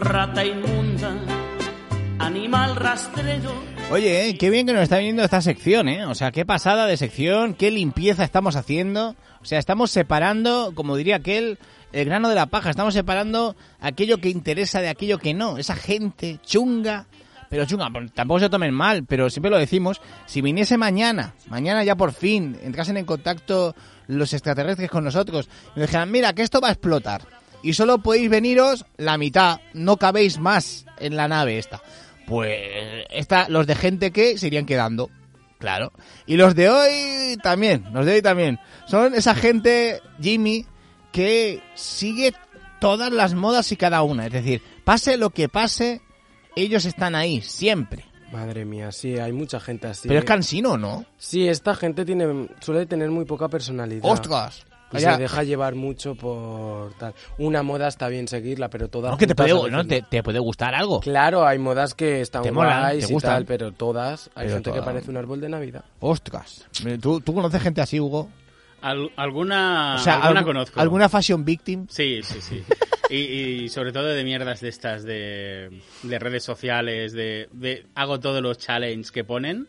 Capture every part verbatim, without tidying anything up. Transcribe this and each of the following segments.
rata inmunda, animal rastrero. Oye, ¿eh? Qué bien que nos está viniendo esta sección, ¿eh? O sea, qué pasada de sección, qué limpieza estamos haciendo. O sea, estamos separando, como diría aquel, el grano de la paja. Estamos separando aquello que interesa de aquello que no. Esa gente chunga, pero chunga, tampoco se tomen mal, pero siempre lo decimos. Si viniese mañana, mañana ya por fin, entrasen en contacto los extraterrestres con nosotros y nos dijeran, mira, que esto va a explotar y solo podéis veniros la mitad, no cabéis más en la nave esta. Pues esta, los de gente que se irían quedando, claro. Y los de hoy también, los de hoy también. Son esa gente, Jimmy, que sigue todas las modas y cada una. Es decir, pase lo que pase, ellos están ahí, siempre. Madre mía, sí, hay mucha gente así. Pero es cansino, ¿no? Sí, esta gente tiene suele tener muy poca personalidad. ¡Ostras! Y se deja llevar mucho por tal. Una moda está bien seguirla, pero todas... No, que te puede, no, te, te puede gustar algo. Claro, hay modas que están guays y gustan. tal, pero todas... Hay pero gente toda... que parece un árbol de Navidad. ¡Ostras! ¿Tú, tú conoces gente así, Hugo? Al, alguna o sea, alguna alg- conozco. ¿Alguna fashion victim? Sí, sí, sí. y, y sobre todo de mierdas de estas, de, de redes sociales, de, de hago todos los challenges que ponen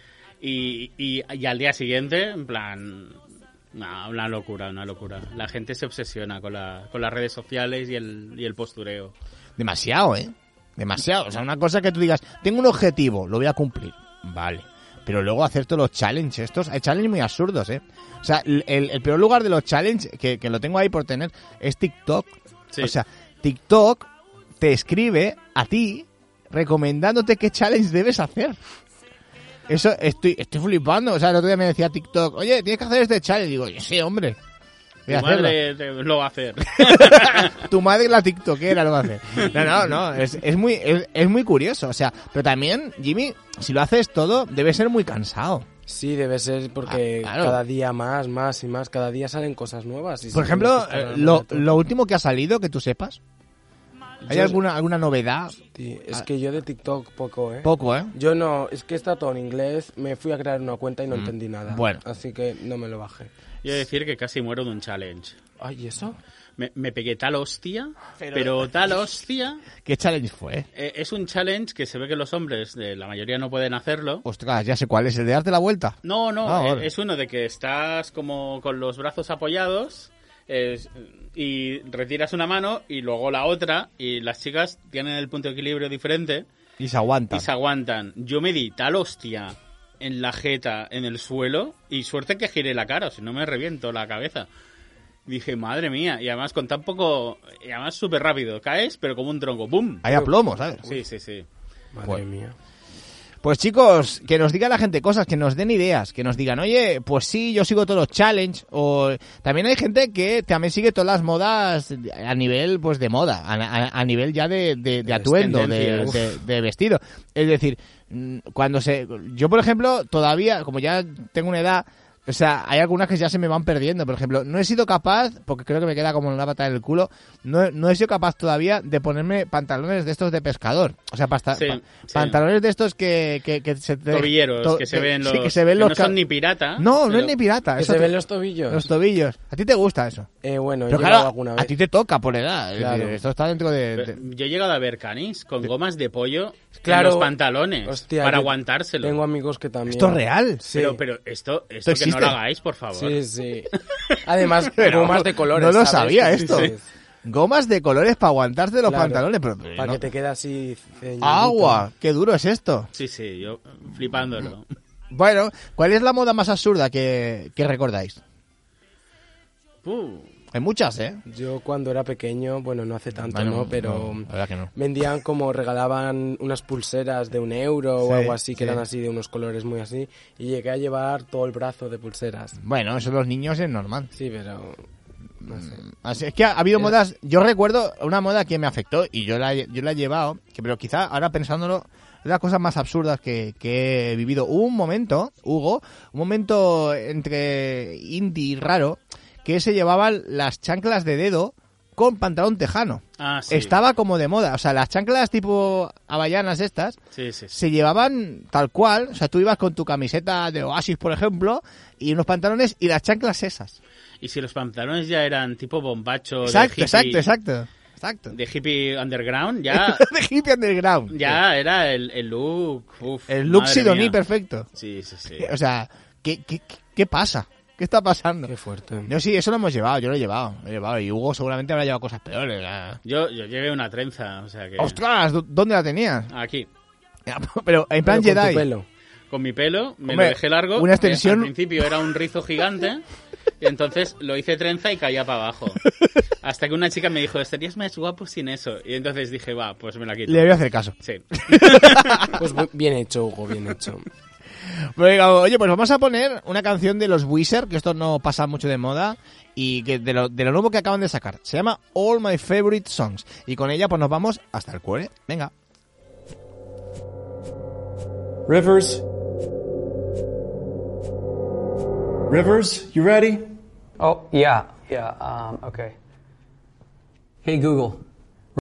y, y, y al día siguiente, en plan... No, una locura, una locura. La gente se obsesiona con, la, con las redes sociales y el, y el postureo. Demasiado, ¿eh? Demasiado. O sea, una cosa que tú digas, tengo un objetivo, lo voy a cumplir. Vale. Pero luego hacer todos los challenges estos, hay challenges muy absurdos, ¿eh? O sea, el, el peor lugar de los challenges, que, que lo tengo ahí por tener, es TikTok. Sí. O sea, TikTok te escribe a ti recomendándote qué challenge debes hacer. Eso, estoy estoy flipando. O sea, el otro día me decía TikTok, oye, tienes que hacer este challenge. Digo, sí, hombre. Tu madre te, lo va a hacer. Tu madre, la tiktokera, lo va a hacer. No, no, no. Es, es, muy, es, es muy curioso. O sea, pero también, Jimmy, si lo haces todo, debe ser muy cansado. Sí, debe ser porque ah, claro. cada día más, más y más. Cada día salen cosas nuevas. Y Por ejemplo, eh, lo, lo último que ha salido, que tú sepas. ¿Hay yo, alguna alguna novedad? Sí, es que yo de TikTok poco, ¿eh? Poco, ¿eh? Yo no, es que está todo en inglés, me fui a crear una cuenta y no mm. entendí nada. Bueno. Así que no me lo bajé. Yo he de decir que casi muero de un challenge. Ay, ¿y eso? Me, me pegué tal hostia, pero... pero tal hostia... ¿Qué challenge fue? Eh, es un challenge que se ve que los hombres, de la mayoría no pueden hacerlo. Ostras, ya sé cuál es, ¿el de darte la vuelta? No, no, ah, eh, vale. es uno de que estás como con los brazos apoyados... Es, y retiras una mano y luego la otra y las chicas tienen el punto de equilibrio diferente y se aguantan y se aguantan. Yo me di tal hostia en la jeta en el suelo y suerte que giré la cara, o si no me reviento la cabeza. Dije, madre mía, y además con tan poco, y además súper rápido, caes pero como un tronco, ¡pum! Hay aplomo, ¿sabes? Sí, sí, sí. Madre bueno. mía. Pues chicos, que nos diga la gente cosas, que nos den ideas, que nos digan, oye, pues sí, yo sigo todos los challenges, o también hay gente que también sigue todas las modas a nivel pues de moda, a, a, a nivel ya de, de, de atuendo, de, de, de vestido. Es decir, cuando se... Yo, por ejemplo, todavía, como ya tengo una edad... O sea, hay algunas que ya se me van perdiendo. Por ejemplo, no he sido capaz, porque creo que me queda como una pata en el culo, no, no he sido capaz todavía de ponerme pantalones de estos de pescador. O sea, pasta, sí, pa, sí. pantalones de estos que, que, que se... Tobilleros, to, que se ven los... Sí, que se ven que los no son ni pirata. No, pero... no es ni pirata. Que eso se te... ven los tobillos. Los tobillos. ¿A ti te gusta eso? Eh, bueno, pero he claro, alguna vez. a ti te toca por edad. Claro. Es decir, esto está dentro de, de... Yo he llegado a ver canis con gomas de pollo claro. en los pantalones. Hostia, para aguantárselo. Tengo amigos que también... ¿Esto es real? Sí. Pero, pero esto, esto, esto que no lo hagáis, por favor. Sí, sí. Además, pero, gomas de colores. No lo ¿sabes? sabía esto. Sí, sí. Gomas de colores para aguantarse los claro, pantalones. Pero, pero para no. que te quede así... Ceñadito. ¡Agua! ¡Qué duro es esto! Sí, sí, yo flipándolo. Bueno, ¿cuál es la moda más absurda que, que recordáis? Uh. Hay muchas, ¿eh? Yo cuando era pequeño, bueno, no hace tanto, bueno, ¿no? Pero no, la verdad que no. vendían como, regalaban unas pulseras de un euro sí, o algo así, que sí. eran así de unos colores muy así, y llegué a llevar todo el brazo de pulseras. Bueno, eso los niños es normal. Sí, pero... no sé. Así es que ha, ha habido modas... Yo recuerdo una moda que me afectó y yo la, yo la he llevado, que, pero quizá ahora pensándolo... Es las cosas más absurdas que, que he vivido. Hubo un momento, Hugo, un momento entre indie y raro, que se llevaban las chanclas de dedo con pantalón tejano. Ah, sí. Estaba como de moda. O sea, las chanclas tipo hawaianas estas sí, sí, sí. se llevaban tal cual. O sea, tú ibas con tu camiseta de Oasis, por ejemplo, y unos pantalones y las chanclas esas. Y si los pantalones ya eran tipo bombacho exacto, de hippie... Exacto, exacto. exacto. De hippie underground, ya... de hippie underground. Ya sí. Era el, el look... Uf, el look sidoní perfecto. Sí, sí, sí. O sea, ¿qué, qué, qué pasa? ¿Qué está pasando? Qué fuerte. No, sí, eso lo hemos llevado, yo lo he llevado. Lo he llevado y Hugo seguramente habrá llevado cosas peores. ¿eh? Yo, yo llevé una trenza, o sea que... ¡Ostras! ¿Dónde la tenías? Aquí. Pero en plan Pero con Jedi. tu pelo. Con mi pelo, me Hombre, lo dejé largo. Una extensión... Al principio era un rizo gigante, y entonces lo hice trenza y caía para abajo. Hasta que una chica me dijo, estarías más guapo sin eso. Y entonces dije, va, pues me la quito. Le voy a hacer caso. Sí. Pues bien hecho, Hugo, bien hecho. Bueno, oye, pues vamos a poner una canción de los Weezer, que esto no pasa mucho de moda, y que de lo, de lo nuevo que acaban de sacar. Se llama All My Favorite Songs. Y con ella pues nos vamos hasta el cuore. Venga. Rivers? Rivers, you ready? Oh, yeah, yeah, um, okay. Hey, Google,